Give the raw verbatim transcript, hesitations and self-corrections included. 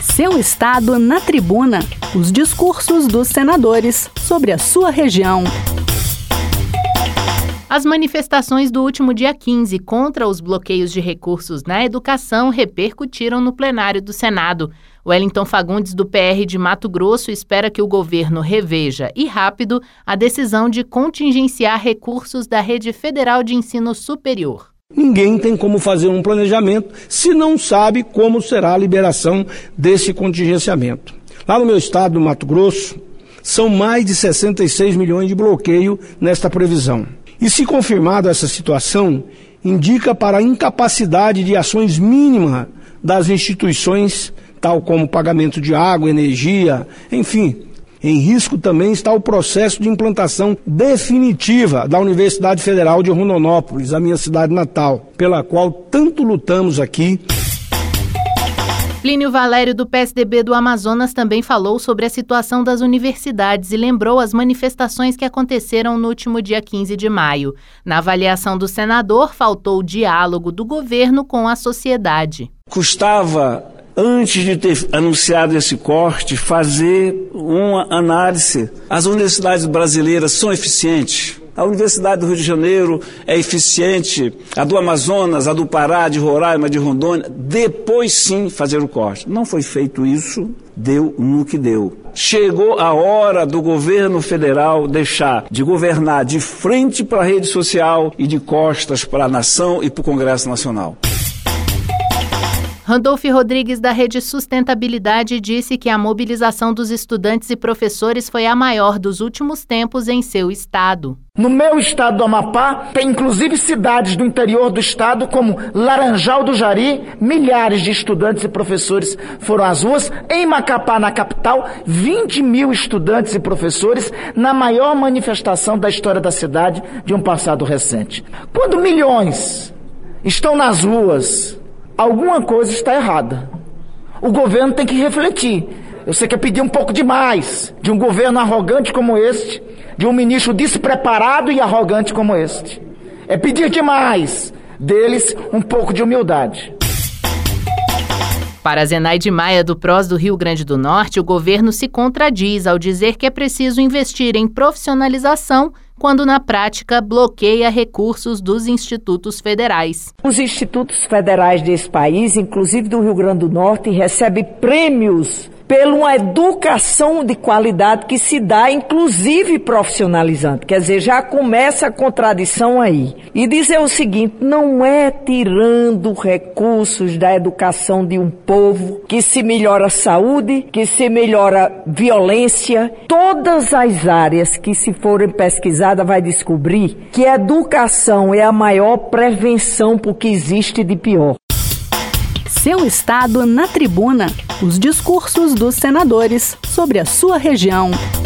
Seu estado na tribuna. Os discursos dos senadores sobre a sua região. As manifestações do último dia quinze contra os bloqueios de recursos na educação repercutiram no plenário do Senado. Wellington Fagundes, do P R de Mato Grosso, espera que o governo reveja, e rápido, a decisão de contingenciar recursos da Rede Federal de Ensino Superior. Ninguém tem como fazer um planejamento se não sabe como será a liberação desse contingenciamento. Lá no meu estado, do Mato Grosso, são mais de sessenta e seis milhões de bloqueio nesta previsão. E se confirmada essa situação, indica para a incapacidade de ações mínimas das instituições, tal como pagamento de água, energia, enfim. Em risco também está o processo de implantação definitiva da Universidade Federal de Rondonópolis, a minha cidade natal, pela qual tanto lutamos aqui. Plínio Valério, do P S D B do Amazonas, também falou sobre a situação das universidades e lembrou as manifestações que aconteceram no último dia quinze de maio. Na avaliação do senador, faltou o diálogo do governo com a sociedade. Custava, antes de ter anunciado esse corte, fazer uma análise. As universidades brasileiras são eficientes? A Universidade do Rio de Janeiro é eficiente? A do Amazonas, a do Pará, de Roraima, de Rondônia? Depois sim fazer o corte. Não foi feito isso, deu no que deu. Chegou a hora do governo federal deixar de governar de frente para a rede social e de costas para a nação e para o Congresso Nacional. Randolfo Rodrigues, da Rede Sustentabilidade, disse que a mobilização dos estudantes e professores foi a maior dos últimos tempos em seu estado. No meu estado do Amapá, tem inclusive cidades do interior do estado, como Laranjal do Jari, milhares de estudantes e professores foram às ruas. Em Macapá, na capital, vinte mil estudantes e professores na maior manifestação da história da cidade de um passado recente. Quando milhões estão nas ruas, alguma coisa está errada. O governo tem que refletir. Eu sei que é pedir um pouco demais de um governo arrogante como este, de um ministro despreparado e arrogante como este. É pedir demais deles um pouco de humildade. Para Zenaide Maia, do P R O S do Rio Grande do Norte, o governo se contradiz ao dizer que é preciso investir em profissionalização quando, na prática, bloqueia recursos dos institutos federais. Os institutos federais desse país, inclusive do Rio Grande do Norte, recebem prêmios pela uma educação de qualidade que se dá, inclusive profissionalizante. Quer dizer, já começa a contradição aí. E dizer o seguinte, não é tirando recursos da educação de um povo que se melhora a saúde, que se melhora a violência. Todas as áreas que se forem pesquisadas vai descobrir que a educação é a maior prevenção para o que existe de pior. Seu estado na tribuna. Os discursos dos senadores sobre a sua região.